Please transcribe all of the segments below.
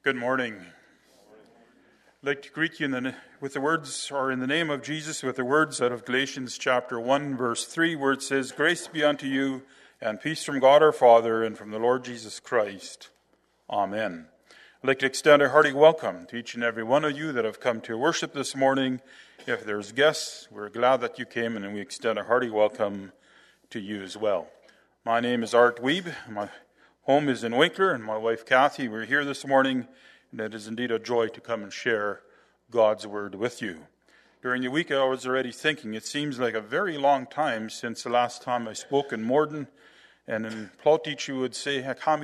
Good morning. I'd like to greet you in the name of Jesus, with the words out of Galatians chapter 1, verse 3, where it says, "Grace be unto you, and peace from God our Father, and from the Lord Jesus Christ. Amen." I'd like to extend a hearty welcome to each and every one of you that have come to worship this morning. If there's guests, we're glad that you came, and we extend a hearty welcome to you as well. My name is Art Wiebe. My home is in Winkler, and my wife Kathy, we're here this morning, and it is indeed a joy to come and share God's Word with you. During the week, I was already thinking, it seems like a very long time since the last time I spoke in Morden, and in Plotich you would say,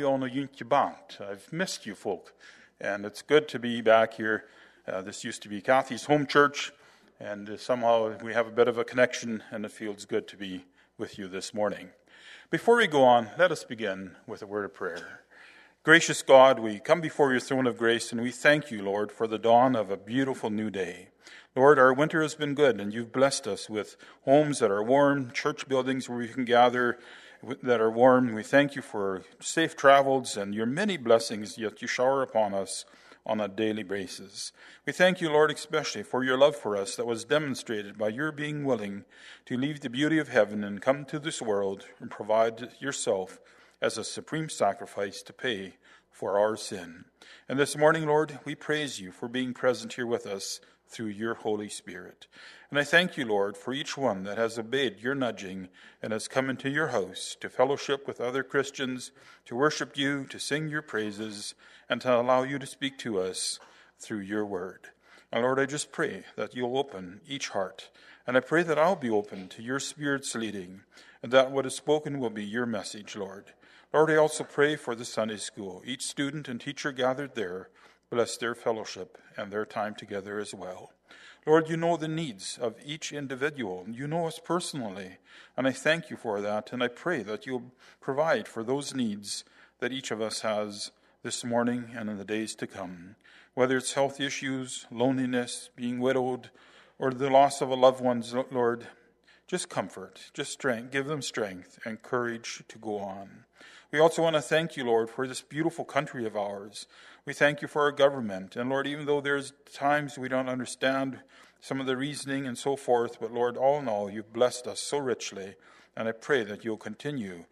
I've missed you folk, and it's good to be back here. This used to be Kathy's home church, and somehow we have a bit of a connection, and it feels good to be with you this morning. Before we go on, let us begin with a word of prayer. Gracious God, we come before your throne of grace, and we thank you, Lord, for the dawn of a beautiful new day. Lord, our winter has been good, and you've blessed us with homes that are warm, church buildings where we can gather that are warm. We thank you for safe travels and your many blessings that you shower upon us on a daily basis. We thank you, Lord, especially for your love for us that was demonstrated by your being willing to leave the beauty of heaven and come to this world and provide yourself as a supreme sacrifice to pay for our sin. And this morning, Lord, we praise you for being present here with us through your Holy Spirit. And I thank you, Lord, for each one that has obeyed your nudging and has come into your house to fellowship with other Christians, to worship you, to sing your praises, and to allow you to speak to us through your word. And Lord, I just pray that you'll open each heart, and I pray that I'll be open to your Spirit's leading, and that what is spoken will be your message, Lord. Lord, I also pray for the Sunday school. Each student and teacher gathered there, bless their fellowship and their time together as well. Lord, you know the needs of each individual. You know us personally, and I thank you for that, and I pray that you'll provide for those needs that each of us has this morning and in the days to come. Whether it's health issues, loneliness, being widowed, or the loss of a loved one, Lord, just comfort, just strength, give them strength and courage to go on. We also want to thank you, Lord, for this beautiful country of ours. We thank you for our government. And Lord, even though there's times we don't understand some of the reasoning and so forth, but Lord, all in all, you've blessed us so richly. And I pray that you'll continue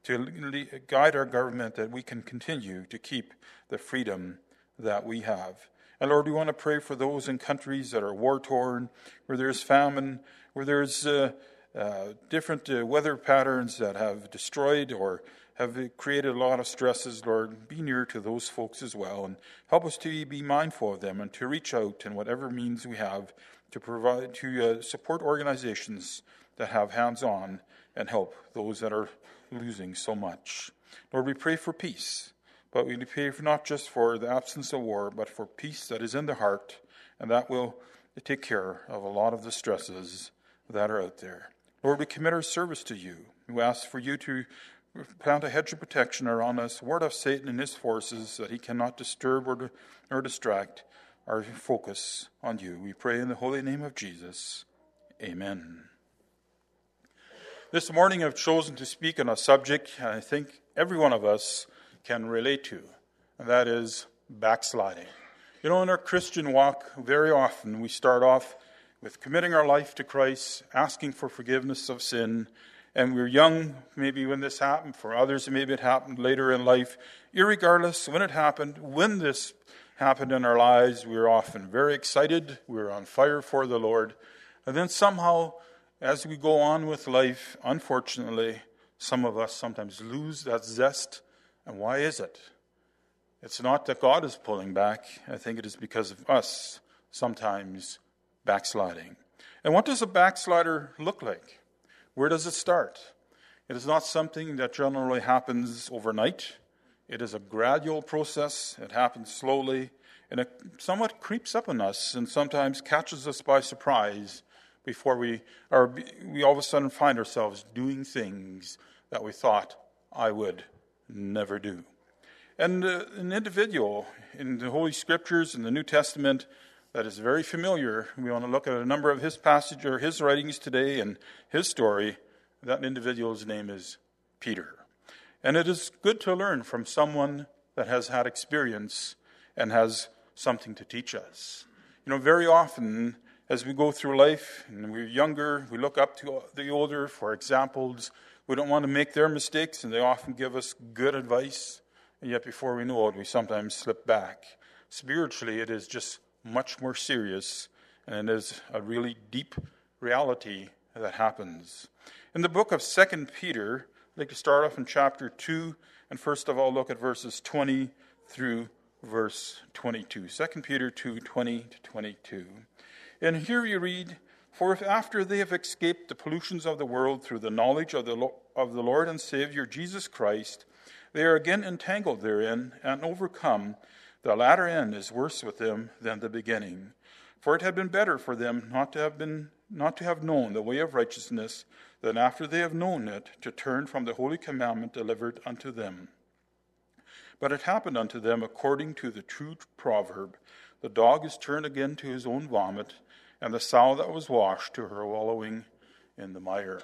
to guide our government, that we can continue to keep the freedom that we have. And Lord, we want to pray for those in countries that are war-torn, where there's famine, where there's different weather patterns that have destroyed or have created a lot of stresses. Lord, be near to those folks as well, and help us to be mindful of them and to reach out in whatever means we have to provide, to support organizations that have hands-on and help those that are losing so much. Lord, we pray for peace, but we pray not just for the absence of war, but for peace that is in the heart, and that will take care of a lot of the stresses that are out there. Lord, we commit our service to you. We ask for you to plant a hedge of protection around us, ward off Satan and his forces, that he cannot disturb or distract our focus on you. We pray in the holy name of Jesus. Amen. This morning I've chosen to speak on a subject I think every one of us can relate to, and that is backsliding. You know, in our Christian walk, very often we start off with committing our life to Christ, asking for forgiveness of sin, and we're young, maybe when this happened. For others, maybe it happened later in life. Irregardless, when this happened in our lives, we were often very excited. We were on fire for the Lord. And then somehow, as we go on with life, unfortunately, some of us sometimes lose that zest. And why is it? It's not that God is pulling back. I think it is because of us sometimes backsliding. And what does a backslider look like? Where does it start? It is not something that generally happens overnight. It is a gradual process. It happens slowly, and it somewhat creeps up on us and sometimes catches us by surprise before we all of a sudden find ourselves doing things that we thought I would never do. And an individual in the Holy Scriptures, in the New Testament, that is very familiar. We want to look at a number of his passages or his writings today and his story. That individual's name is Peter. And it is good to learn from someone that has had experience and has something to teach us. Very often as we go through life and we're younger, we look up to the older for examples. We don't want to make their mistakes, and they often give us good advice. And yet before we know it, we sometimes slip back. Spiritually, it is just much more serious, and it is a really deep reality that happens. In the book of 2 Peter, I'd like to start off in chapter 2, and first of all look at verses 20 through verse 22. 2 Peter 2, 20 to 22. And here you read, "For if after they have escaped the pollutions of the world through the knowledge of the Lord and Savior Jesus Christ, they are again entangled therein and overcome, the latter end is worse with them than the beginning. For it had been better for them not to have known the way of righteousness, than after they have known it, to turn from the holy commandment delivered unto them. But it happened unto them according to the true proverb, the dog is turned again to his own vomit, and the sow that was washed to her wallowing in the mire."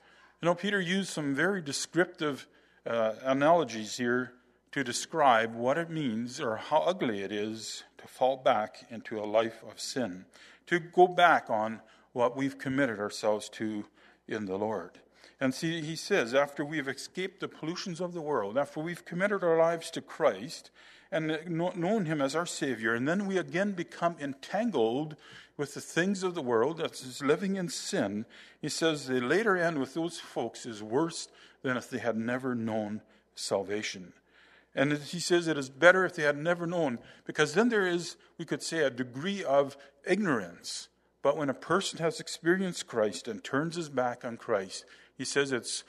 Peter used some very descriptive analogies here to describe what it means or how ugly it is to fall back into a life of sin, to go back on what we've committed ourselves to in the Lord. And see, he says, after we've escaped the pollutions of the world, after we've committed our lives to Christ and known him as our Savior, and then we again become entangled with the things of the world, that's living in sin, he says the later end with those folks is worse than if they had never known salvation. And he says it is better if they had never known, because then there is, we could say, a degree of ignorance. But when a person has experienced Christ and turns his back on Christ, he says it's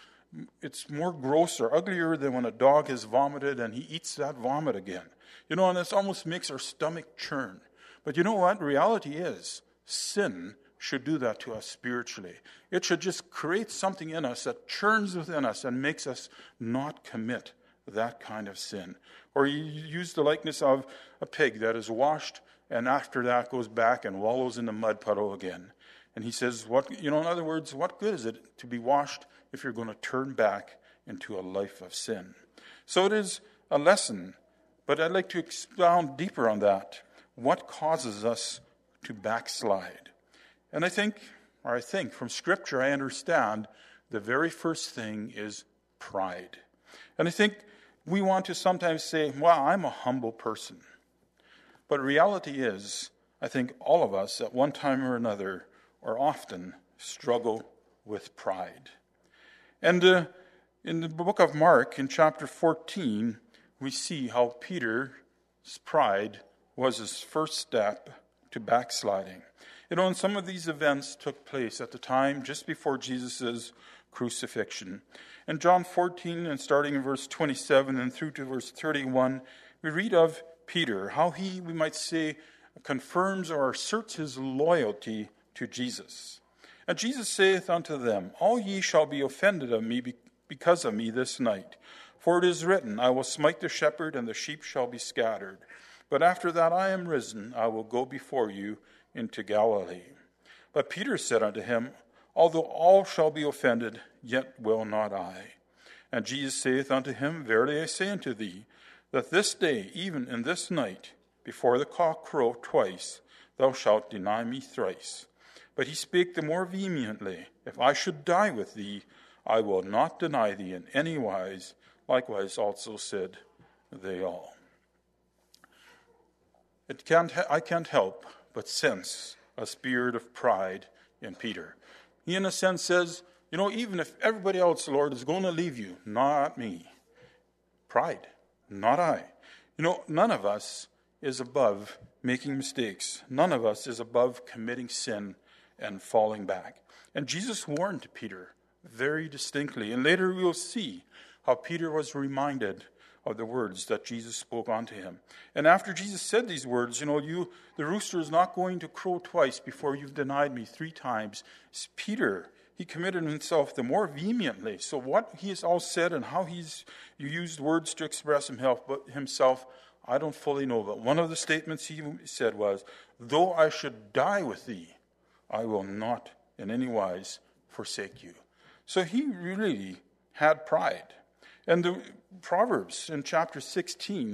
more gross or uglier than when a dog has vomited and he eats that vomit again. And this almost makes our stomach churn. But you know what? Reality is, sin should do that to us spiritually. It should just create something in us that churns within us and makes us not commit that kind of sin. Or you use the likeness of a pig that is washed and after that goes back and wallows in the mud puddle again. And he says, in other words, what good is it to be washed if you're going to turn back into a life of sin? So it is a lesson, but I'd like to expound deeper on that. What causes us to backslide? And I think from Scripture I understand the very first thing is pride. And I think we want to sometimes say, well, I'm a humble person. But reality is, I think all of us at one time or another or often struggle with pride. And in the book of Mark, in chapter 14, we see how Peter's pride was his first step to backsliding. And some of these events took place at the time just before Jesus' crucifixion. In John 14, and starting in verse 27 and through to verse 31, we read of Peter, how he, we might say, confirms or asserts his loyalty to Jesus. "And Jesus saith unto them, All ye shall be offended of me because of me this night. For it is written, I will smite the shepherd, and the sheep shall be scattered. But after that I am risen, I will go before you into Galilee. But Peter said unto him, Although all shall be offended, yet will not I. And Jesus saith unto him, Verily I say unto thee, that this day, even in this night, before the cock crow twice, thou shalt deny me thrice. But he spake the more vehemently, If I should die with thee, I will not deny thee in any wise. Likewise also said they all." I can't help but sense a spirit of pride in Peter. He, in a sense, says, even if everybody else, Lord, is going to leave you, not me. Pride, not I. None of us is above making mistakes. None of us is above committing sin and falling back. And Jesus warned Peter very distinctly. And later we will see how Peter was reminded of the words that Jesus spoke unto him. And after Jesus said these words, the rooster is not going to crow twice before you've denied me 3 times. Peter, he committed himself the more vehemently. So what he has all said and how you used words to express himself, I don't fully know. But one of the statements he said was, "Though I should die with thee, I will not in any wise forsake you." So he really had pride. And the Proverbs in chapter 16,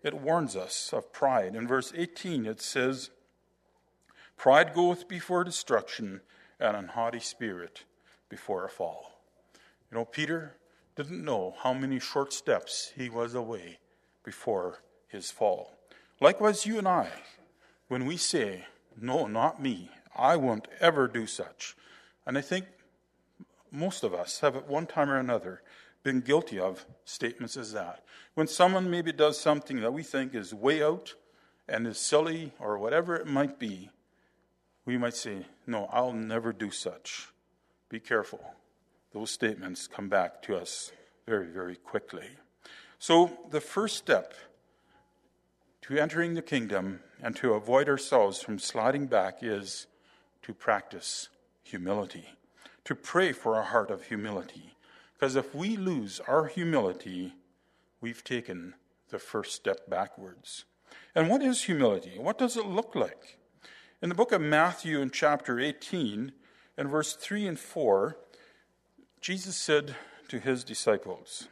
it warns us of pride. In verse 18 it says, "Pride goeth before destruction, and an haughty spirit before a fall." You know, Peter didn't know how many short steps he was away before his fall. Likewise, you and I, when we say, "No, not me, I won't ever do such," and I think most of us have at one time or another been guilty of statements as that. When someone maybe does something that we think is way out and is silly or whatever it might be, we might say, "No, I'll never do such." Be careful. Those statements come back to us very, very quickly. So the first step to entering the kingdom and to avoid ourselves from sliding back is to practice humility, to pray for a heart of humility. Because if we lose our humility, we've taken the first step backwards. And what is humility? What does it look like? In the book of Matthew in chapter 18, in verse 3 and 4, Jesus said to his disciples,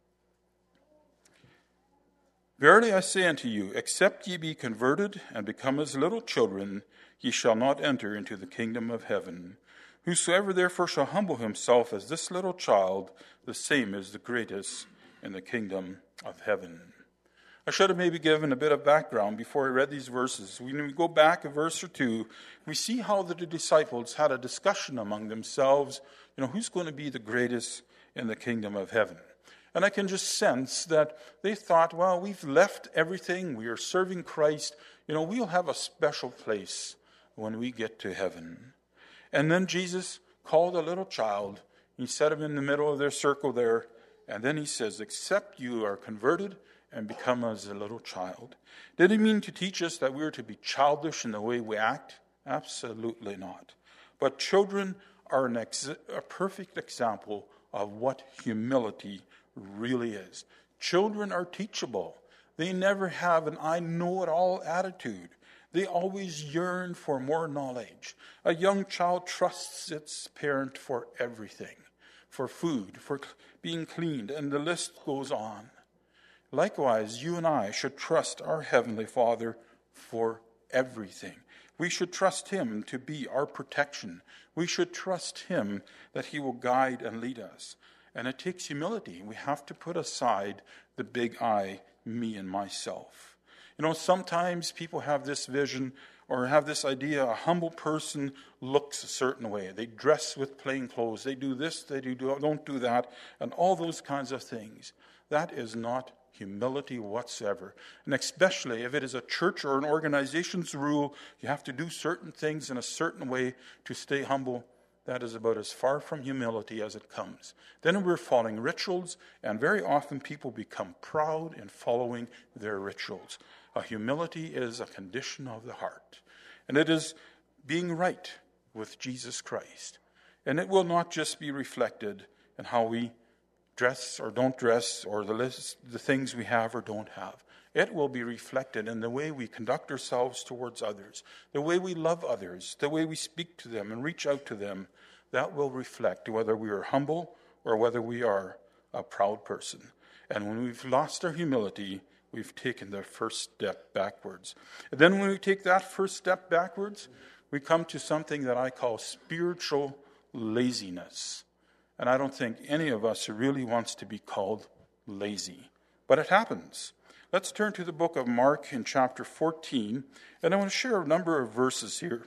"Verily I say unto you, except ye be converted and become as little children, ye shall not enter into the kingdom of heaven. Whosoever therefore shall humble himself as this little child, the same is the greatest in the kingdom of heaven." I should have maybe given a bit of background before I read these verses. When we go back a verse or two, we see how the disciples had a discussion among themselves, who's going to be the greatest in the kingdom of heaven. And I can just sense that they thought, well, we've left everything, we are serving Christ, we'll have a special place when we get to heaven. And then Jesus called a little child, he set him in the middle of their circle there, and then he says, "Except you are converted and become as a little child." Did he mean to teach us that we are to be childish in the way we act? Absolutely not. But children are a perfect example of what humility really is. Children are teachable. They never have an I know it all attitude. They always yearn for more knowledge. A young child trusts its parent for everything, for food, for being cleaned, and the list goes on. Likewise, you and I should trust our Heavenly Father for everything. We should trust Him to be our protection. We should trust Him that He will guide and lead us. And it takes humility. We have to put aside the big I, me and myself. Sometimes people have this vision or have this idea, a humble person looks a certain way. They dress with plain clothes. They do this, don't do that, and all those kinds of things. That is not humility whatsoever. And especially if it is a church or an organization's rule, you have to do certain things in a certain way to stay humble. That is about as far from humility as it comes. Then we're following rituals, and very often people become proud in following their rituals. Humility is a condition of the heart, and it is being right with Jesus Christ. And it will not just be reflected in how we dress or don't dress, or the things we have or don't have. It will be reflected in the way we conduct ourselves towards others, the way we love others, the way we speak to them and reach out to them. That will reflect whether we are humble or whether we are a proud person. And when we've lost our humility, we've taken the first step backwards. And then when we take that first step backwards, we come to something that I call spiritual laziness. And I don't think any of us really wants to be called lazy. But it happens. Let's turn to the book of Mark in chapter 14. And I want to share a number of verses here.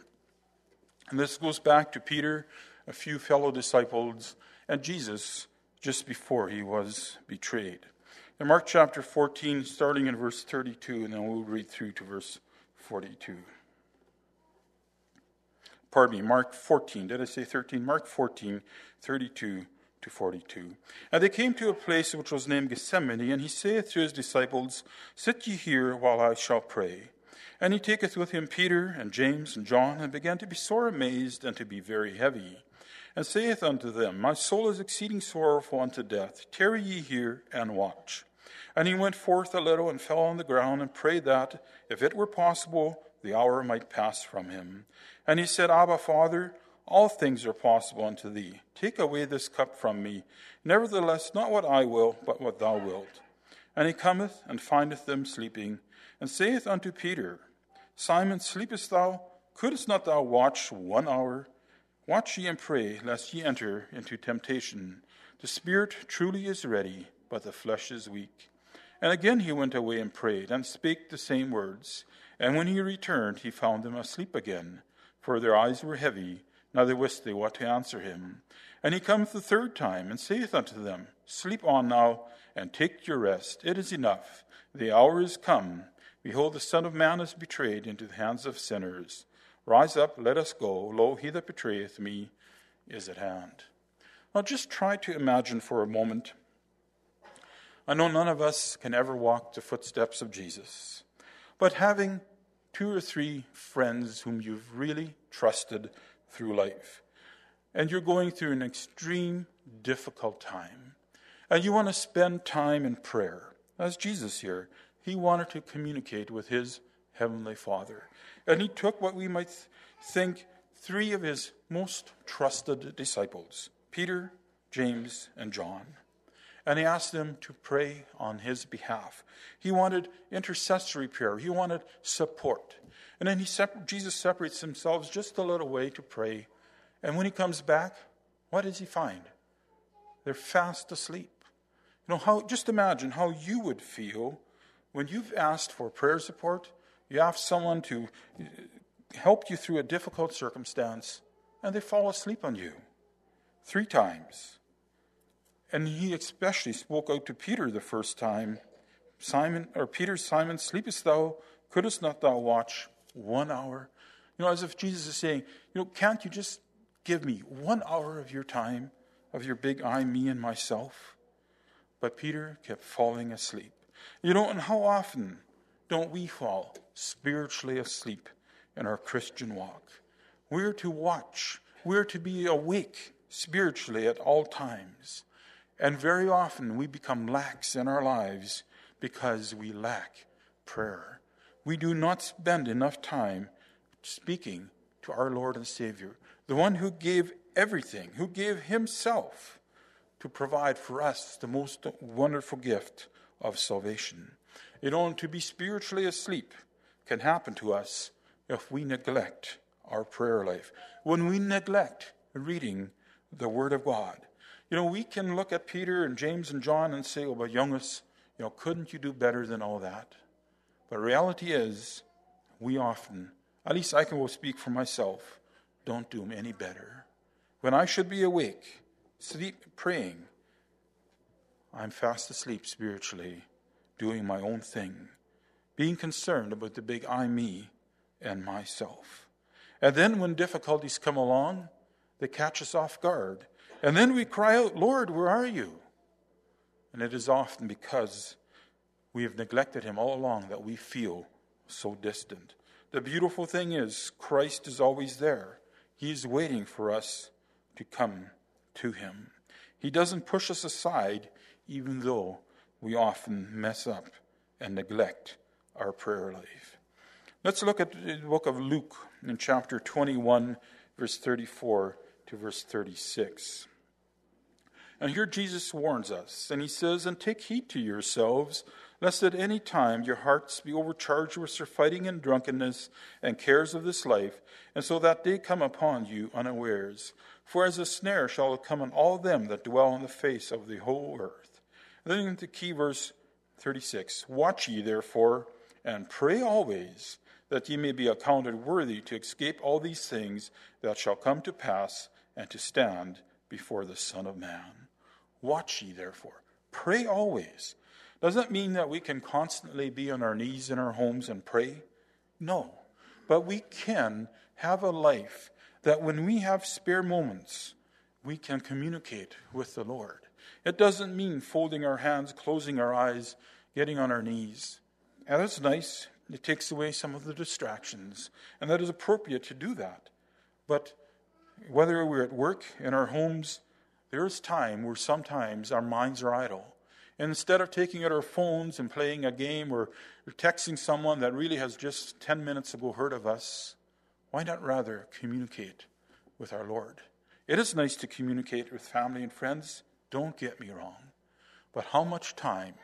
And this goes back to Peter, a few fellow disciples, and Jesus just before he was betrayed. In Mark chapter 14, starting in verse 32, and then we'll read through to verse 42. Pardon me, Mark 14. Did I say 13? Mark 14, 32 to 42. And they came to a place which was named Gethsemane, and he saith to his disciples, Sit ye here while I shall pray. And he taketh with him Peter and James and John, and began to be sore amazed and to be very heavy, and saith unto them, My soul is exceeding sorrowful unto death. Tarry ye here and watch. And he went forth a little and fell on the ground and prayed that, if it were possible, the hour might pass from him. And he said, Abba, Father, all things are possible unto thee. Take away this cup from me. Nevertheless, not what I will, but what thou wilt. And he cometh and findeth them sleeping, and saith unto Peter, Simon, sleepest thou? Couldest not thou watch 1 hour? Watch ye and pray, lest ye enter into temptation. The spirit truly is ready, but the flesh is weak. And again he went away and prayed, and spake the same words. And when he returned, he found them asleep again, for their eyes were heavy, neither wist they what to answer him. And he cometh the third time, and saith unto them, Sleep on now, and take your rest. It is enough. The hour is come. Behold, the Son of Man is betrayed into the hands of sinners. Rise up, let us go. Lo, he that betrayeth me is at hand. Now just try to imagine for a moment. I know none of us can ever walk the footsteps of Jesus, but having 2 or 3 friends whom you've really trusted through life, and you're going through an extreme, difficult time, and you want to spend time in prayer. As Jesus here, he wanted to communicate with his heavenly Father. And he took what we might think 3 of his most trusted disciples, Peter, James, and John. And he asked them to pray on his behalf. He wanted intercessory prayer. He wanted support. And then Jesus separates himself just a little way to pray. And when he comes back, what does he find? They're fast asleep. Just imagine how you would feel when you've asked for prayer support, you ask someone to help you through a difficult circumstance, and they fall asleep on you 3 times. And he especially spoke out to Peter the first time, Peter, Simon, sleepest thou? Couldest not thou watch 1 hour? As if Jesus is saying, can't you just give me 1 hour of your time, of your big I, me, and myself? But Peter kept falling asleep. And how often don't we fall spiritually asleep in our Christian walk? We're to watch. We're to be awake spiritually at all times. And very often we become lax in our lives because we lack prayer. We do not spend enough time speaking to our Lord and Savior, the one who gave everything, who gave himself to provide for us the most wonderful gift of salvation. To be spiritually asleep can happen to us if we neglect our prayer life. When we neglect reading the Word of God. We can look at Peter and James and John and say, but youngest, couldn't you do better than all that? But reality is, we often, at least I can speak for myself, don't do any better. When I should be awake, praying, I'm fast asleep spiritually, doing my own thing, being concerned about the big I, me, and myself. And then when difficulties come along, they catch us off guard. And then we cry out, Lord, where are you? And it is often because we have neglected him all along that we feel so distant. The beautiful thing is, Christ is always there. He is waiting for us to come to him. He doesn't push us aside, even though we often mess up and neglect our prayer life. Let's look at the book of Luke in chapter 21, verse 34 to verse 36. And here Jesus warns us, and he says, And take heed to yourselves, lest at any time your hearts be overcharged with surfeiting and drunkenness and cares of this life, and so that day come upon you unawares. For as a snare shall it come on all them that dwell on the face of the whole earth. And then into key verse 36. Watch ye therefore, and pray always, that ye may be accounted worthy to escape all these things that shall come to pass, and to stand before the Son of Man. Watch ye therefore. Pray always. Does that mean that we can constantly be on our knees in our homes and pray? No. But we can have a life that when we have spare moments, we can communicate with the Lord. It doesn't mean folding our hands, closing our eyes, getting on our knees. And that's nice. It takes away some of the distractions. And that is appropriate to do that. But whether we're at work, in our homes, there is time where sometimes our minds are idle. And instead of taking out our phones and playing a game or texting someone that really has just 10 minutes ago heard of us, why not rather communicate with our Lord? It is nice to communicate with family and friends, don't get me wrong. But how much time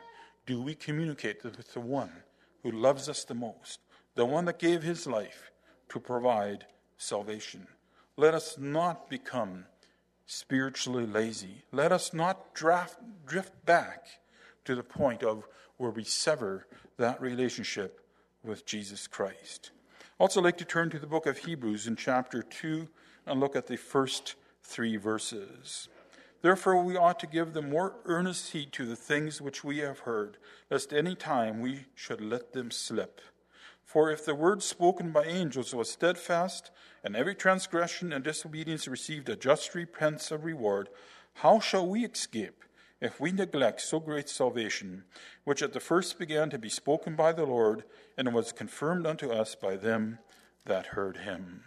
do we communicate with the one who loves us the most, the one that gave his life to provide salvation? Let us not become spiritually lazy. Let us not drift back to the point of where we sever that relationship with Jesus Christ. I'd also like to turn to the book of Hebrews in chapter 2 and look at the first 3 verses. Therefore we ought to give the more earnest heed to the things which we have heard, lest any time we should let them slip. For if the word spoken by angels was steadfast, and every transgression and disobedience received a just recompense of reward, how shall we escape if we neglect so great salvation, which at the first began to be spoken by the Lord, and was confirmed unto us by them that heard him?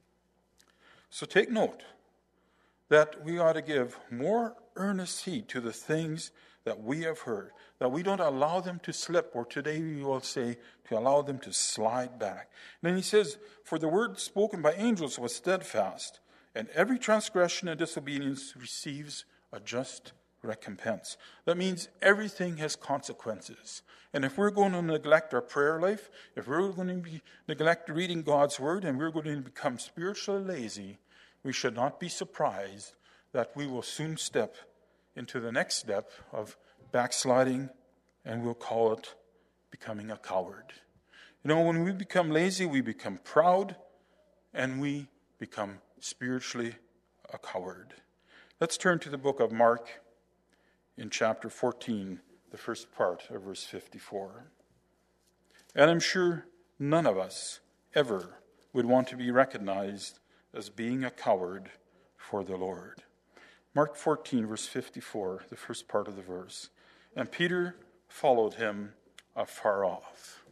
So take note that we ought to give more earnest heed to the things that we have heard, that we don't allow them to slip, or today we will say to allow them to slide back. And then he says, for the word spoken by angels was steadfast, and every transgression and disobedience receives a just recompense. That means everything has consequences. And if we're going to neglect our prayer life, if we're going to neglect reading God's word, and we're going to become spiritually lazy, we should not be surprised that we will soon step into the next step of backsliding, and we'll call it becoming a coward. You know, when we become lazy, we become proud, and we become spiritually a coward. Let's turn to the book of Mark in chapter 14, the first part of verse 54. And I'm sure none of us ever would want to be recognized as being a coward for the Lord. Mark 14, verse 54, the first part of the verse. And Peter followed him afar off.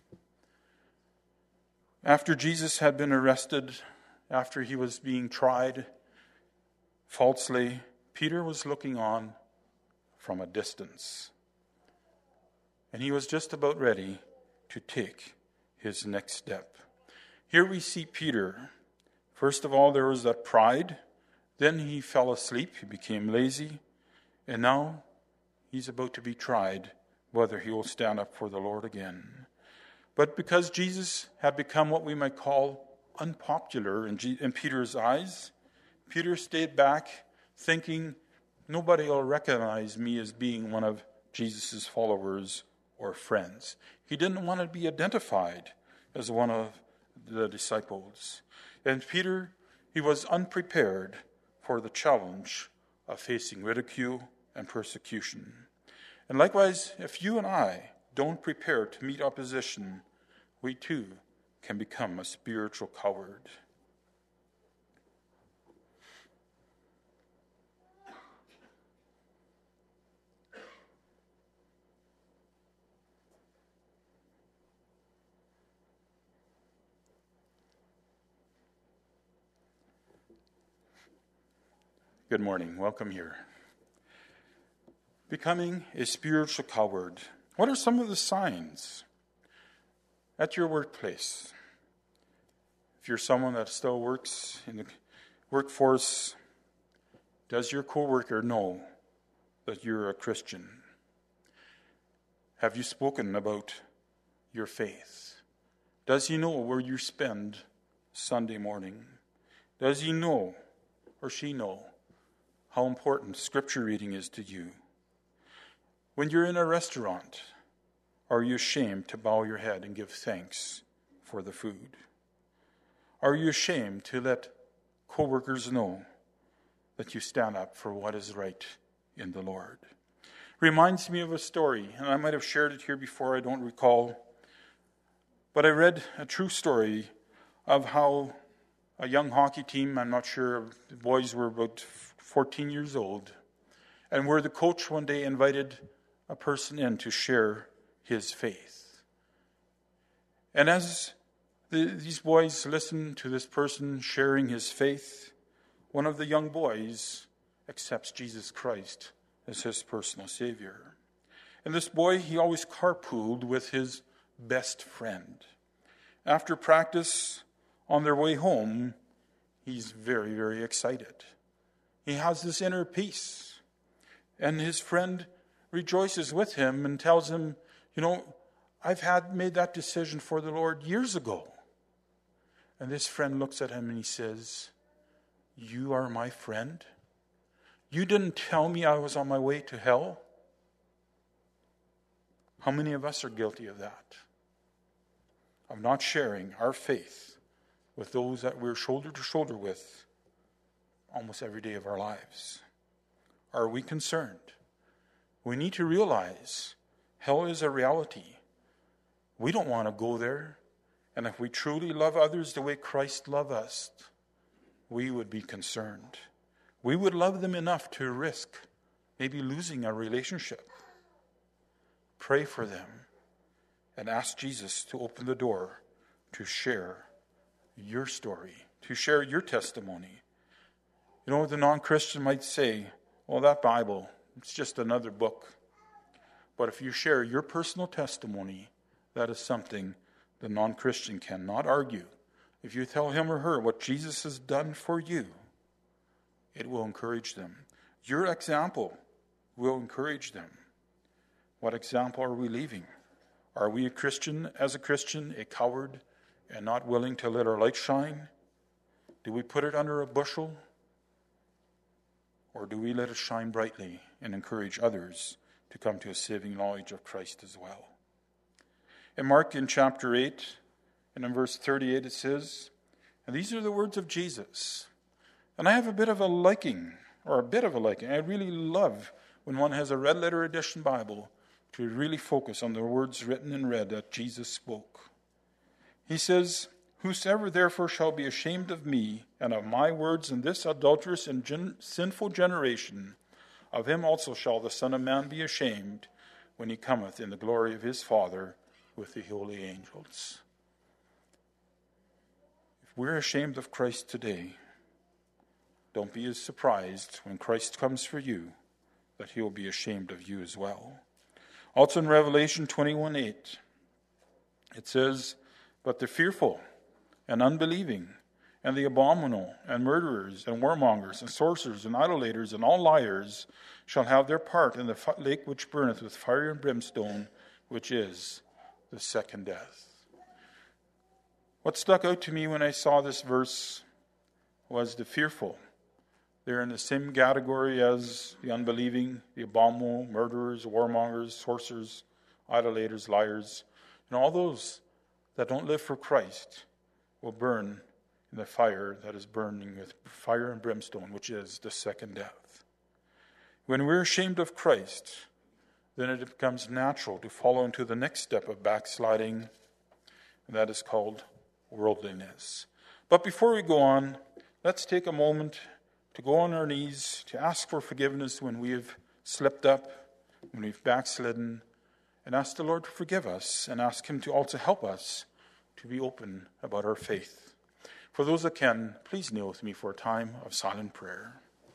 After Jesus had been arrested, after he was being tried falsely, Peter was looking on from a distance. And he was just about ready to take his next step. Here we see Peter. First of all, there was that pride. Then he fell asleep. He became lazy. And now he's about to be tried whether he will stand up for the Lord again. But because Jesus had become what we might call unpopular in Peter's eyes, Peter stayed back thinking, nobody will recognize me as being one of Jesus' followers or friends. He didn't want to be identified as one of the disciples. And Peter, he was unprepared for the challenge of facing ridicule and persecution. And likewise, if you and I don't prepare to meet opposition, we too can become a spiritual coward. Good morning. Welcome here. Becoming a spiritual coward. What are some of the signs at your workplace? If you're someone that still works in the workforce, does your coworker know that you're a Christian? Have you spoken about your faith? Does he know where you spend Sunday morning? Does he know or she know how important scripture reading is to you? When you're in a restaurant, are you ashamed to bow your head and give thanks for the food? Are you ashamed to let co-workers know that you stand up for what is right in the Lord? Reminds me of a story, and I might have shared it here before, I don't recall. But I read a true story of how a young hockey team, I'm not sure, the boys were about 14 years old, and where the coach one day invited a person in to share his faith. And as these boys listened to this person sharing his faith, one of the young boys accepts Jesus Christ as his personal Savior. And this boy, he always carpooled with his best friend. After practice, on their way home, he's very, very excited. He has this inner peace. And his friend rejoices with him and tells him You know, I've made that decision for the Lord years ago. And this friend looks at him and he says, you are my friend? You didn't tell me I was on my way to hell? How many of us are guilty of that? Of not sharing our faith with those that we're shoulder to shoulder with almost every day of our lives. Are we concerned? We need to realize hell is a reality. We don't want to go there. And if we truly love others the way Christ loved us, we would be concerned. We would love them enough to risk maybe losing a relationship. Pray for them and ask Jesus to open the door to share your story, to share your testimony. You know, the non-Christian might say, well, that Bible, it's just another book. But if you share your personal testimony, that is something the non-Christian cannot argue. If you tell him or her what Jesus has done for you, it will encourage them. Your example will encourage them. What example are we leaving? Are we a Christian, as a Christian, a coward and not willing to let our light shine? Do we put it under a bushel? Or do we let it shine brightly and encourage others to come to a saving knowledge of Christ as well? In Mark in chapter 8, and in verse 38 it says, and these are the words of Jesus. And I have a bit of a liking. I really love when one has a red letter edition Bible to really focus on the words written in red that Jesus spoke. He says, whosoever therefore shall be ashamed of me and of my words in this adulterous and sinful generation, of him also shall the Son of Man be ashamed when he cometh in the glory of his Father with the holy angels. If we're ashamed of Christ today, don't be as surprised when Christ comes for you that he will be ashamed of you as well. Also in Revelation 21:8, it says, but the fearful and unbelieving and the abominable and murderers and warmongers and sorcerers and idolaters and all liars shall have their part in the lake which burneth with fire and brimstone, which is the second death. What stuck out to me when I saw this verse was the fearful. They're in the same category as the unbelieving, the abominable, murderers, warmongers, sorcerers, idolaters, liars. And all those that don't live for Christ will burn in the fire that is burning with fire and brimstone, which is the second death. When we're ashamed of Christ, then it becomes natural to follow into the next step of backsliding, and that is called worldliness. But before we go on, let's take a moment to go on our knees, to ask for forgiveness when we have slipped up, when we've backslidden, and ask the Lord to forgive us, and ask him to also help us to be open about our faith. For those that can, please kneel with me for a time of silent prayer.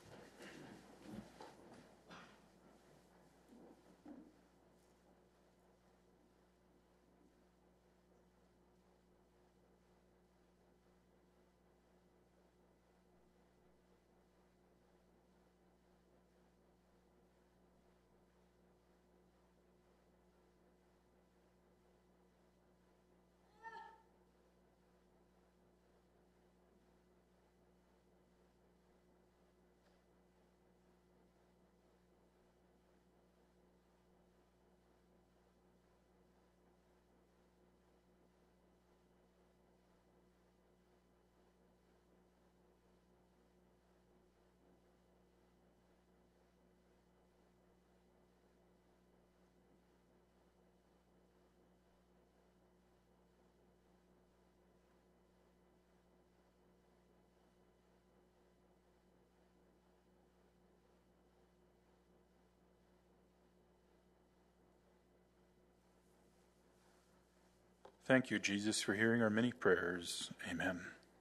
Thank you, Jesus, for hearing our many prayers. Amen.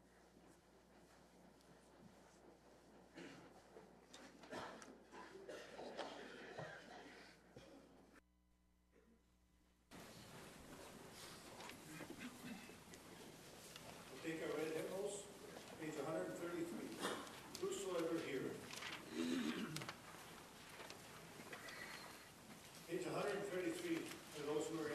Take our red hymnals, page 133. Whosoever heareth. Page 133 for those who are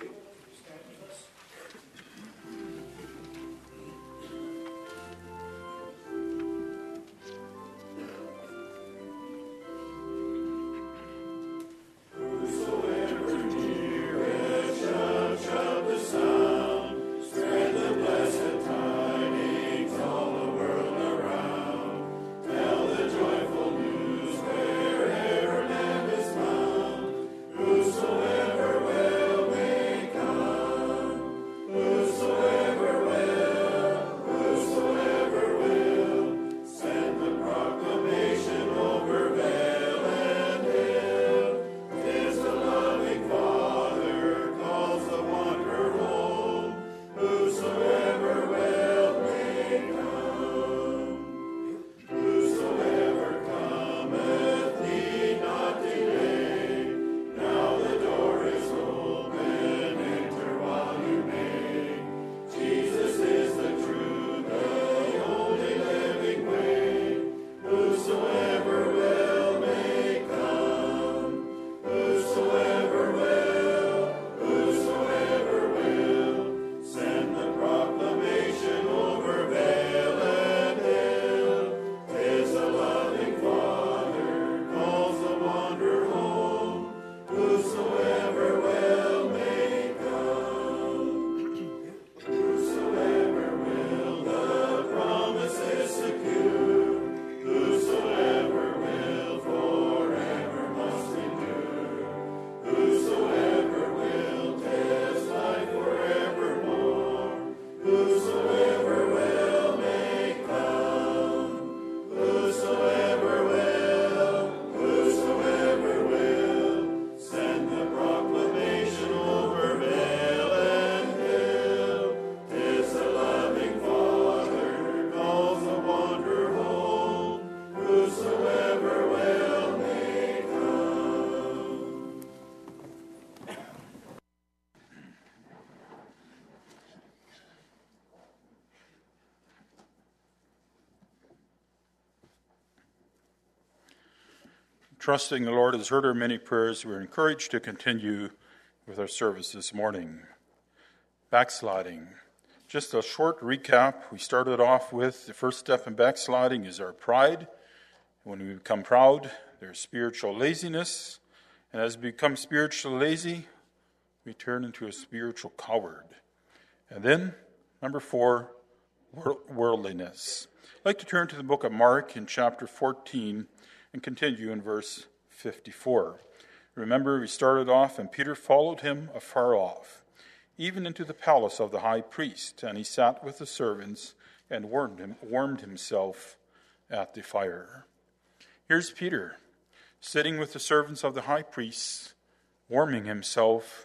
Trusting the Lord has heard our many prayers, we're encouraged to continue with our service this morning. Backsliding. Just a short recap. We started off with the first step in backsliding is our pride. When we become proud, there's spiritual laziness. And as we become spiritually lazy, we turn into a spiritual coward. And then, number 4, worldliness. I'd like to turn to the book of Mark in chapter 14 and continue in verse 54. Remember, we started off, and Peter followed him afar off, even into the palace of the high priest, and he sat with the servants and warmed himself at the fire. Here's Peter, sitting with the servants of the high priest, warming himself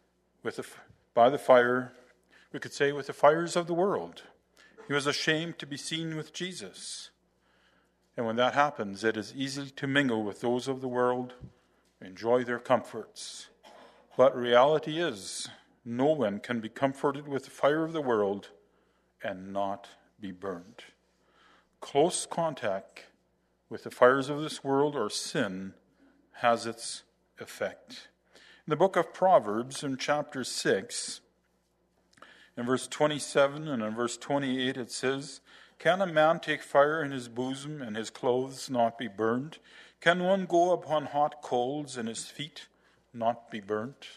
by the fire, we could say with the fires of the world. He was ashamed to be seen with Jesus. And when that happens, it is easy to mingle with those of the world, enjoy their comforts. But reality is, no one can be comforted with the fire of the world and not be burned. Close contact with the fires of this world or sin has its effect. In the book of Proverbs, in chapter 6, in verse 27 and in verse 28, it says, "Can a man take fire in his bosom and his clothes not be burned? Can one go upon hot coals and his feet not be burnt?"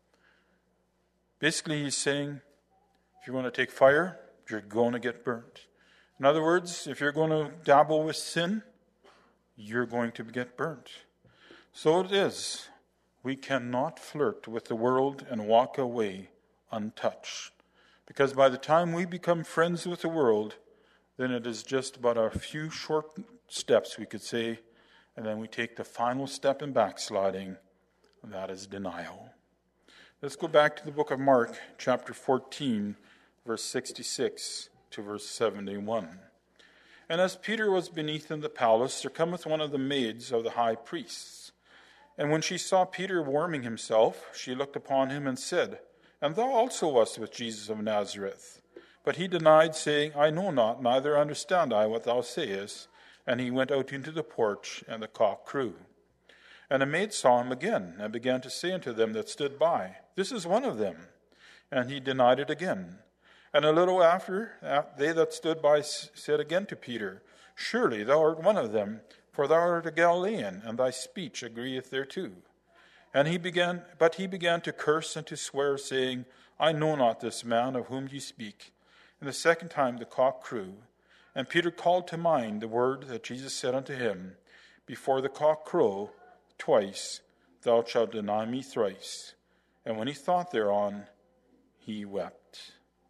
Basically, he's saying, if you want to take fire, you're going to get burnt. In other words, if you're going to dabble with sin, you're going to get burnt. So it is. We cannot flirt with the world and walk away untouched. Because by the time we become friends with the world, then it is just about a few short steps, we could say, and then we take the final step in backsliding, and that is denial. Let's go back to the book of Mark, chapter 14, verse 66 to verse 71. "And as Peter was beneath in the palace, there cometh one of the maids of the high priests. And when she saw Peter warming himself, she looked upon him and said, And thou also wast with Jesus of Nazareth. But he denied, saying, I know not, neither understand I what thou sayest. And he went out into the porch, and the cock crew. And a maid saw him again, and began to say unto them that stood by, This is one of them. And he denied it again. And a little after, they that stood by said again to Peter, Surely thou art one of them, for thou art a Galilean, and thy speech agreeth thereto. And he began to curse and to swear, saying, I know not this man of whom ye speak. And the second time the cock crew. And Peter called to mind the word that Jesus said unto him, Before the cock crow twice, thou shalt deny me thrice. And when he thought thereon, he wept.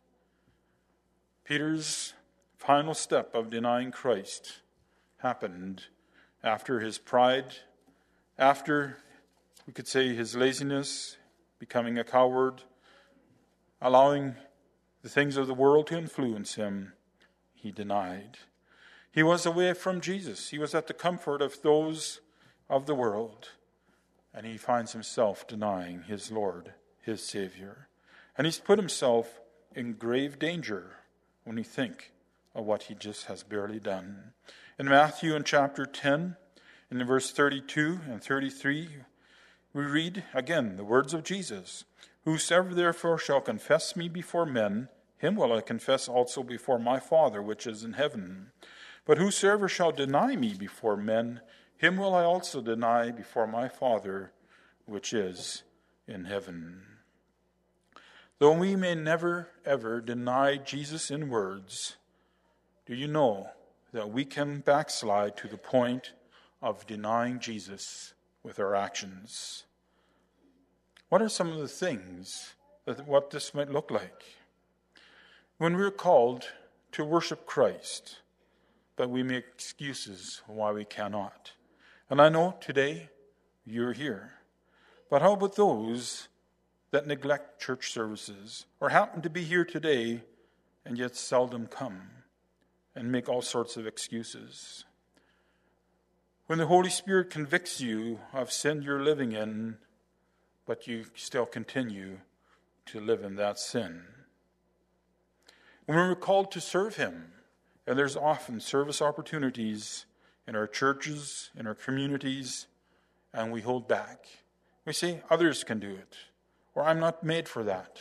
Peter's final step of denying Christ happened after his pride, after, we could say, his laziness, becoming a coward, allowing the things of the world to influence him. He denied. He was away from Jesus. He was at the comfort of those of the world. And he finds himself denying his Lord, his Savior. And he's put himself in grave danger when you think of what he just has barely done. In Matthew in chapter 10, in verse 32 and 33, we read again the words of Jesus. Whosoever therefore shall confess me before men, him will I confess also before my Father which is in heaven. But whosoever shall deny me before men, him will I also deny before my Father which is in heaven. Though we may never, ever deny Jesus in words, do you know that we can backslide to the point of denying Jesus with our actions? What are some of the things what this might look like? When we're called to worship Christ, but we make excuses why we cannot. And I know today you're here. But how about those that neglect church services or happen to be here today and yet seldom come and make all sorts of excuses? When the Holy Spirit convicts you of sin you're living in, but you still continue to live in that sin. When we're called to serve Him, and there's often service opportunities in our churches, in our communities, and we hold back. We say, others can do it, or I'm not made for that.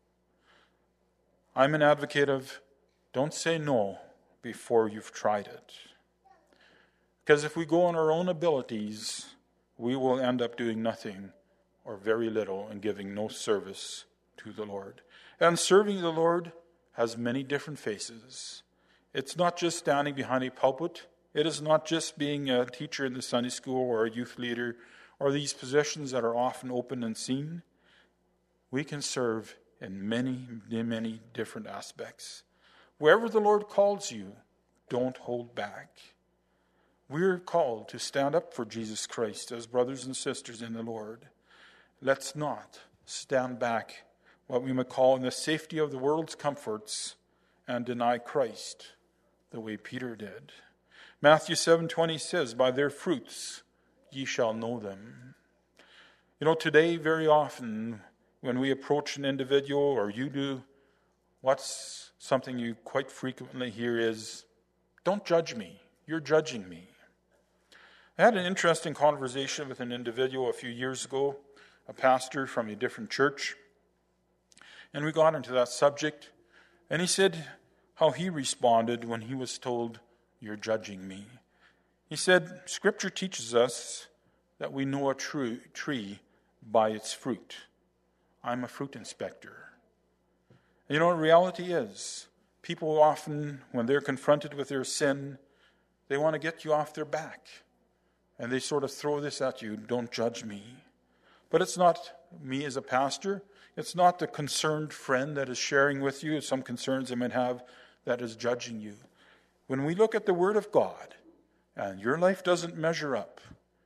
I'm an advocate of don't say no before you've tried it. Because if we go on our own abilities, we will end up doing nothing or very little and giving no service to the Lord. And serving the Lord has many different faces. It's not just standing behind a pulpit. It is not just being a teacher in the Sunday school or a youth leader or these positions that are often open and seen. We can serve in many, many different aspects. Wherever the Lord calls you, don't hold back. We're called to stand up for Jesus Christ as brothers and sisters in the Lord. Let's not stand back, what we might call in the safety of the world's comforts, and deny Christ the way Peter did. Matthew 7:20 says, by their fruits ye shall know them. You know, today very often when we approach an individual, or you do, what's something you quite frequently hear is, don't judge me, you're judging me. I had an interesting conversation with an individual a few years ago, a pastor from a different church, and we got into that subject, and he said how he responded when he was told, you're judging me. He said, Scripture teaches us that we know a tree by its fruit. I'm a fruit inspector. You know, the reality is, people often, when they're confronted with their sin, they want to get you off their back. And they sort of throw this at you, don't judge me. But it's not me as a pastor. It's not the concerned friend that is sharing with you some concerns they might have that is judging you. When we look at the Word of God, and your life doesn't measure up,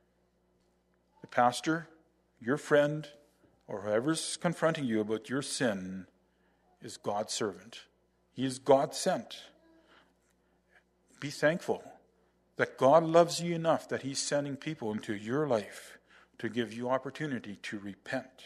the pastor, your friend, or whoever's confronting you about your sin is God's servant. He is God sent. Be thankful that God loves you enough that He's sending people into your life to give you opportunity to repent.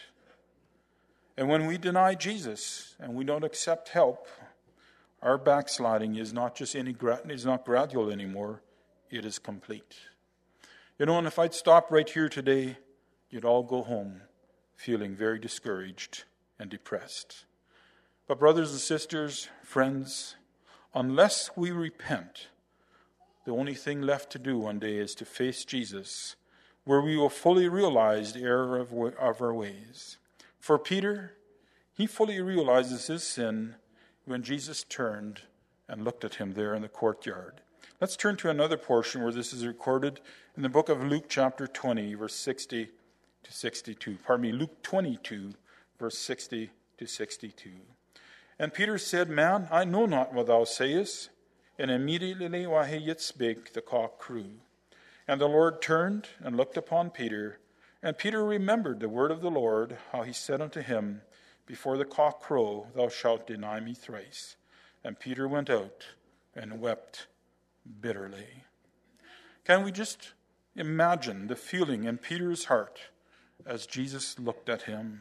And when we deny Jesus and we don't accept help, our backsliding is not just is not gradual anymore, it is complete. You know, and if I'd stop right here today, you'd all go home feeling very discouraged and depressed. But brothers and sisters, friends, unless we repent, the only thing left to do one day is to face Jesus, where we will fully realize the error of our ways. For Peter, he fully realizes his sin when Jesus turned and looked at him there in the courtyard. Let's turn to another portion where this is recorded in the book of Luke chapter 20, verse 60 to 62. Luke 22, verse 60 to 62. And Peter said, Man, I know not what thou sayest. And immediately while he yet spake, the cock crew. And the Lord turned and looked upon Peter. And Peter remembered the word of the Lord, how he said unto him, Before the cock crow, thou shalt deny me thrice. And Peter went out and wept bitterly. Can we just imagine the feeling in Peter's heart as Jesus looked at him?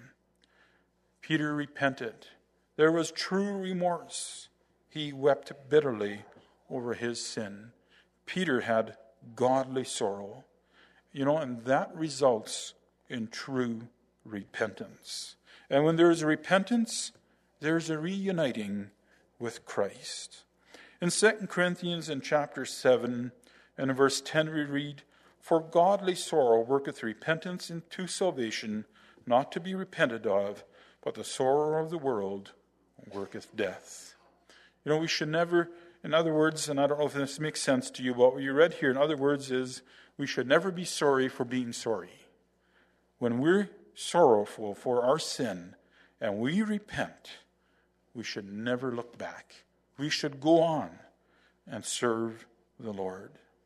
Peter repented. There was true remorse. He wept bitterly over his sin. Peter had godly sorrow. You know, and that results in true repentance. And when there is repentance, there's a reuniting with Christ. In 2 Corinthians in chapter 7 and in verse 10 we read, For godly sorrow worketh repentance unto salvation, not to be repented of, but the sorrow of the world worketh death. You know, we should never, in other words, and I don't know if this makes sense to you, but what you read here, in other words, is we should never be sorry for being sorry. When we're sorrowful for our sin and we repent, we should never look back. We should go on and serve the Lord.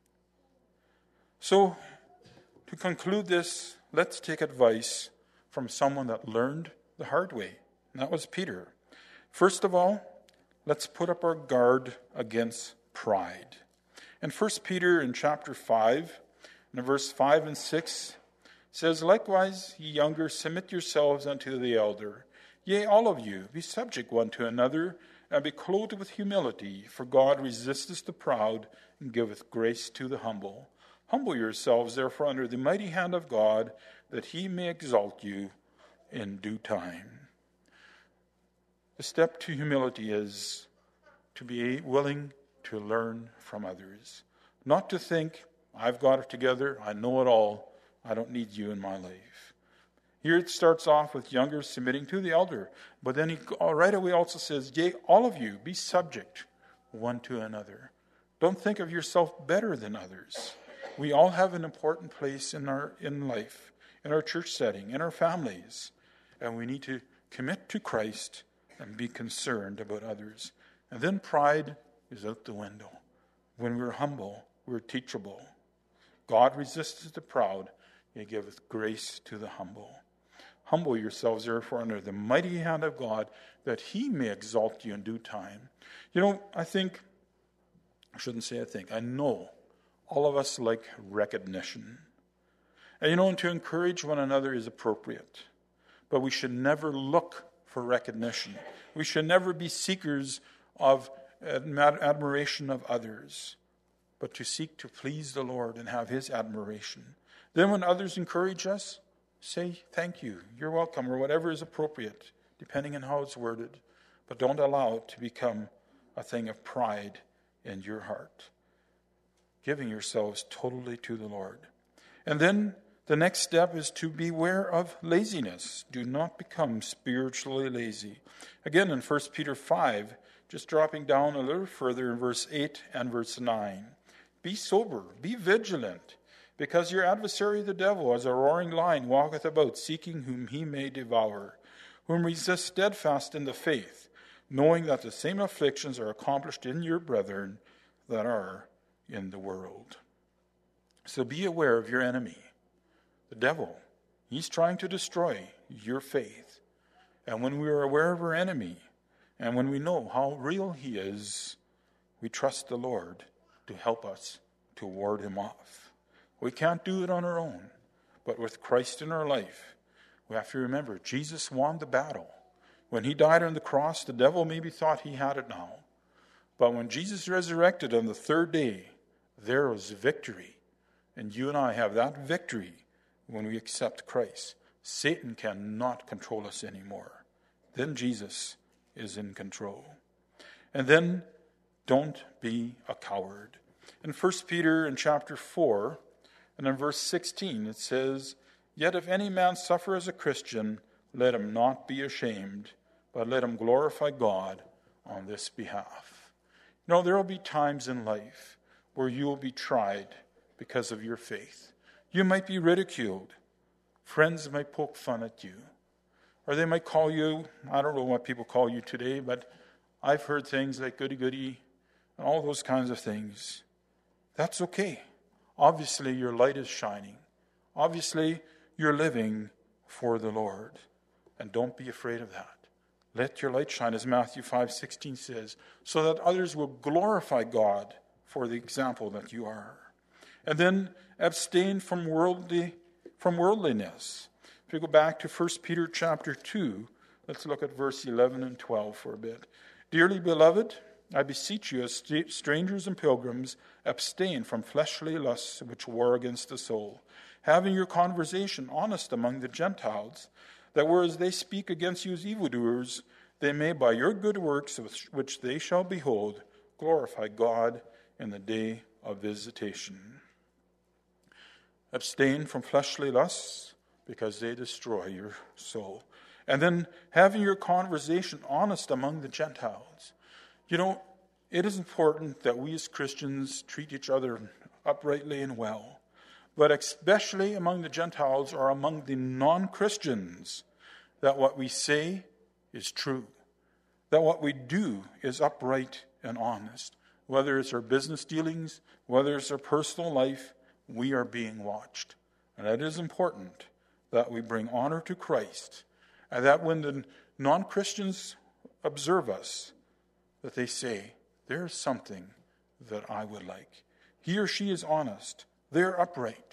So, to conclude this, let's take advice from someone that learned the hard way, and that was Peter. First of all, let's put up our guard against pride. In 1 Peter in chapter 5, in verse 5 and 6, says, Likewise, ye younger, submit yourselves unto the elder. Yea, all of you, be subject one to another, and be clothed with humility, for God resisteth the proud, and giveth grace to the humble. Humble yourselves, therefore, under the mighty hand of God, that he may exalt you in due time. The step to humility is to be willing to learn from others. Not to think, I've got it together, I know it all, I don't need you in my life. Here it starts off with younger submitting to the elder, but then he right away also says, yea, all of you, be subject one to another. Don't think of yourself better than others. We all have an important place in life, in our church setting, in our families, and we need to commit to Christ and be concerned about others. And then pride is out the window. When we're humble, we're teachable. God resists the proud, he giveth grace to the humble. Humble yourselves, therefore, under the mighty hand of God, that he may exalt you in due time. I know all of us like recognition. And to encourage one another is appropriate. But we should never look for recognition. We should never be seekers of admiration of others, but to seek to please the Lord and have his admiration. Then when others encourage us, say thank you, you're welcome, or whatever is appropriate, depending on how it's worded. But don't allow it to become a thing of pride in your heart. Giving yourselves totally to the Lord. And then the next step is to beware of laziness. Do not become spiritually lazy. Again, in 1 Peter 5, just dropping down a little further in verse 8 and verse 9. Be sober, be vigilant, because your adversary the devil, as a roaring lion, walketh about, seeking whom he may devour, whom resist steadfast in the faith, knowing that the same afflictions are accomplished in your brethren that are in the world. So be aware of your enemy, the devil. He's trying to destroy your faith. And when we are aware of our enemy, and when we know how real he is, we trust the Lord to help us to ward him off. We can't do it on our own, but with Christ in our life, we have to remember Jesus won the battle. When he died on the cross, the devil maybe thought he had it now. But when Jesus resurrected on the third day, there was victory. And you and I have that victory when we accept Christ. Satan cannot control us anymore. Then Jesus is in control. And then don't be a coward. In 1 Peter in chapter 4 and in verse 16 it says, Yet if any man suffer as a Christian, let him not be ashamed, but let him glorify God on this behalf. There will be times in life where you will be tried because of your faith. You might be ridiculed. Friends might poke fun at you. Or they might call you, I don't know what people call you today, but I've heard things like goody-goody and all those kinds of things. That's okay. Obviously, your light is shining. Obviously, you're living for the Lord. And don't be afraid of that. Let your light shine, as Matthew 5:16 says, so that others will glorify God for the example that you are. And then abstain from worldliness. If we go back to 1 Peter chapter 2, let's look at verse 11 and 12 for a bit. Dearly beloved, I beseech you, as strangers and pilgrims, abstain from fleshly lusts which war against the soul, having your conversation honest among the Gentiles, that whereas they speak against you as evildoers, they may by your good works, which they shall behold, glorify God in the day of visitation. Abstain from fleshly lusts, because they destroy your soul. And then having your conversation honest among the Gentiles. It is important that we as Christians treat each other uprightly and well, but especially among the Gentiles or among the non-Christians, that what we say is true, that what we do is upright and honest. Whether it's our business dealings, whether it's our personal life, we are being watched. And it is important that we bring honor to Christ, and that when the non-Christians observe us, that they say, there's something that I would like. He or she is honest. They're upright.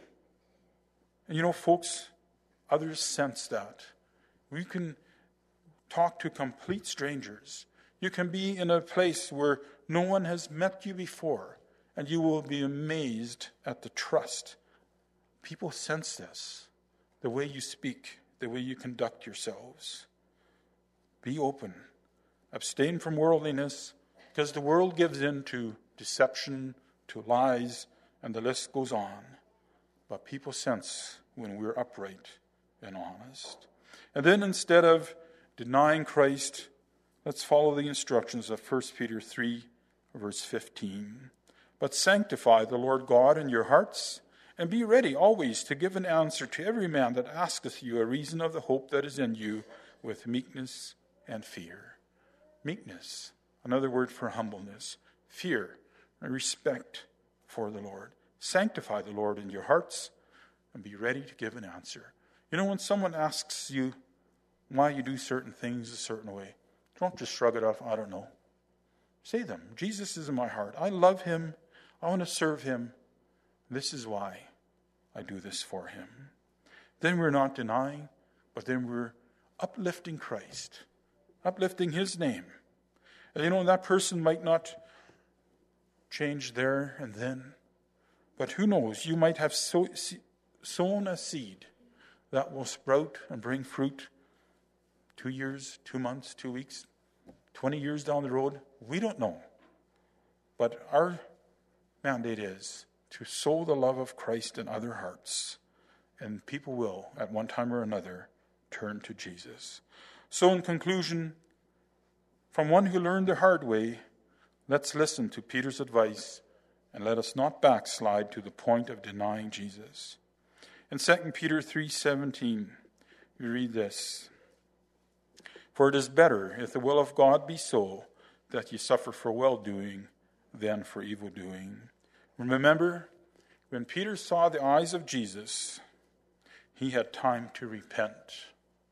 And folks, others sense that. You can talk to complete strangers. You can be in a place where no one has met you before, And you will be amazed at the trust. People sense this, the way you speak, the way you conduct yourselves. Be open. Abstain from worldliness, because the world gives in to deception, to lies, and the list goes on. But people sense when we're upright and honest. And then instead of denying Christ, let's follow the instructions of 1 Peter 3, verse 15. But sanctify the Lord God in your hearts, and be ready always to give an answer to every man that asketh you a reason of the hope that is in you, with meekness and fear. Meekness, another word for humbleness. Fear, and respect for the Lord. Sanctify the Lord in your hearts, and be ready to give an answer. You know, when someone asks you why you do certain things a certain way, don't just shrug it off, I don't know. Say them. Jesus is in my heart. I love him. I want to serve him. This is why I do this for him. Then we're not denying, but then we're uplifting Christ, uplifting his name. And you know, that person might not change there and then, but who knows, you might have sown a seed that will sprout and bring fruit 2 years, 2 months, 2 weeks, 20 years down the road. We don't know. But our mandate is to sow the love of Christ in other hearts, and people will, at one time or another, turn to Jesus. So in conclusion, from one who learned the hard way, let's listen to Peter's advice, and let us not backslide to the point of denying Jesus. In 2 Peter 3:17, we read this: For it is better, if the will of God be so, that ye suffer for well-doing than for evil-doing. Remember, when Peter saw the eyes of Jesus, he had time to repent.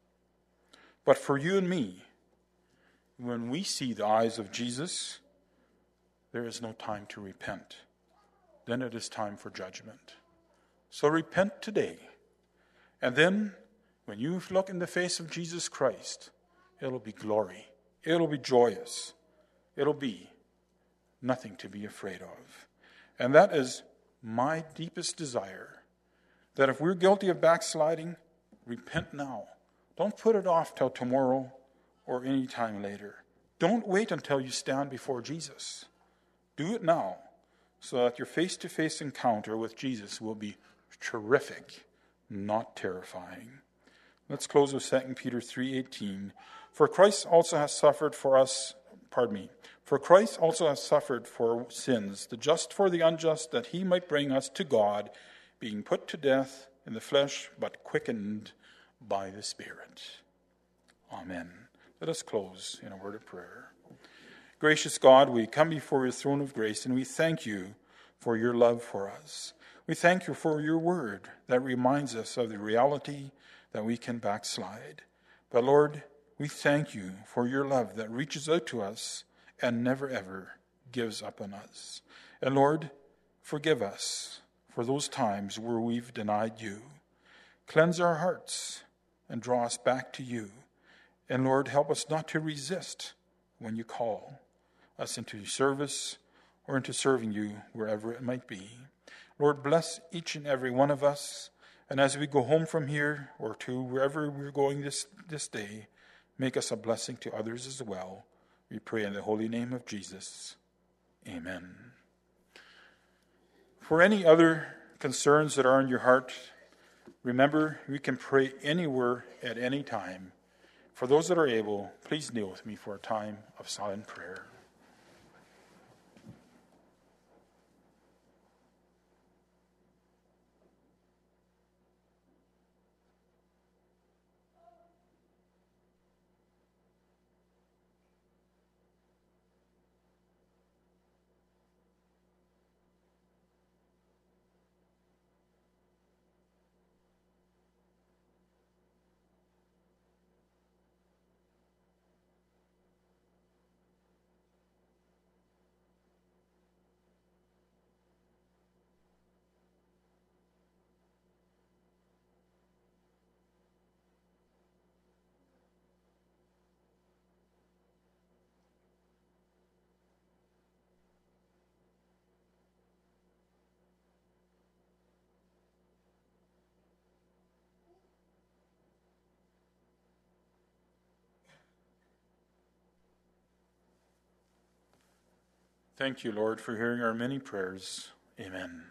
But for you and me, when we see the eyes of Jesus, there is no time to repent. Then it is time for judgment. So repent today. And then, when you look in the face of Jesus Christ, it'll be glory. It'll be joyous. It'll be nothing to be afraid of. And that is my deepest desire, that if we're guilty of backsliding, repent now. Don't put it off till tomorrow or any time later. Don't wait until you stand before Jesus. Do it now, so that your face-to-face encounter with Jesus will be terrific, not terrifying. Let's close with 2 Peter 3:18. For Christ also has suffered for sins, the just for the unjust, that he might bring us to God, being put to death in the flesh, but quickened by the Spirit. Amen. Let us close in a word of prayer. Gracious God, we come before your throne of grace, and we thank you for your love for us. We thank you for your word that reminds us of the reality that we can backslide. But Lord, we thank you for your love that reaches out to us and never ever gives up on us. And Lord, forgive us for those times where we've denied you. Cleanse our hearts and draw us back to you. And Lord, help us not to resist when you call us into service or into serving you wherever it might be. Lord, bless each and every one of us. And as we go home from here or to wherever we're going this day, make us a blessing to others as well. We pray in the holy name of Jesus. Amen. For any other concerns that are in your heart, remember, we can pray anywhere at any time. For those that are able, please kneel with me for a time of silent prayer. Thank you, Lord, for hearing our many prayers. Amen.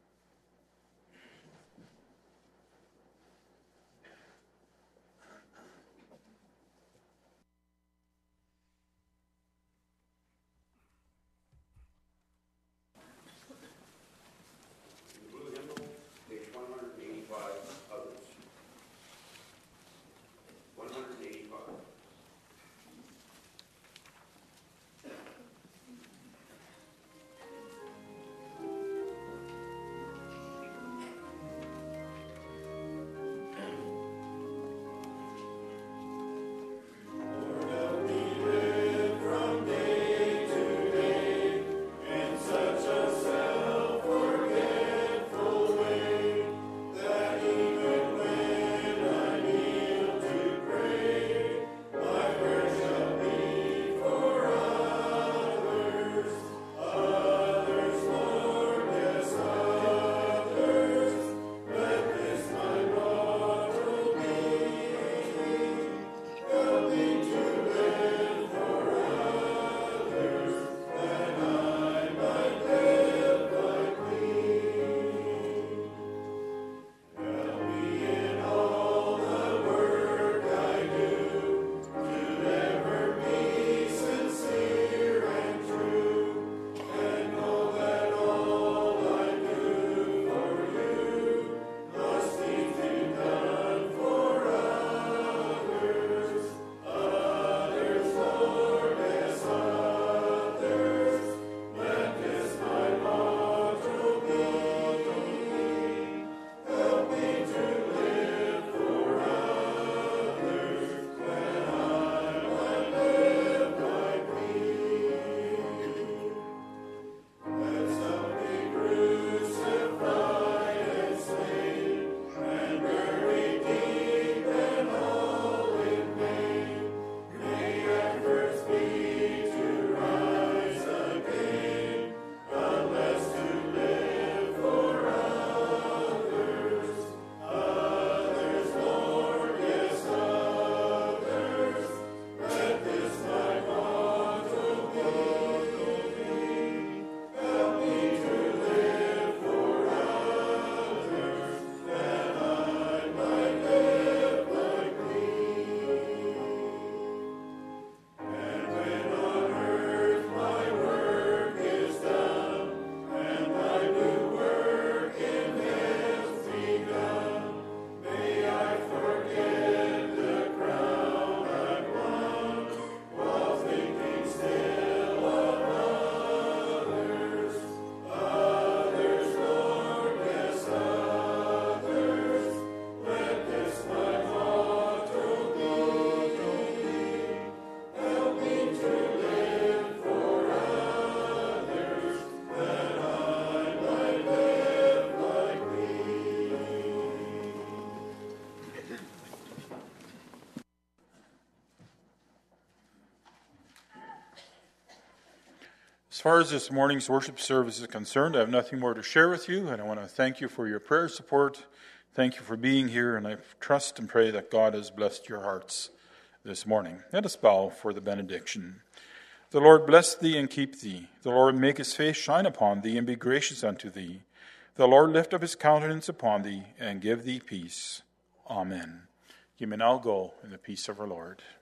As far as this morning's worship service is concerned, I have nothing more to share with you, and I want to thank you for your prayer support. Thank you for being here, and I trust and pray that God has blessed your hearts this morning. Let us bow for the benediction. The Lord bless thee and keep thee. The Lord make his face shine upon thee and be gracious unto thee. The Lord lift up his countenance upon thee and give thee peace. Amen. You may now go in the peace of our Lord.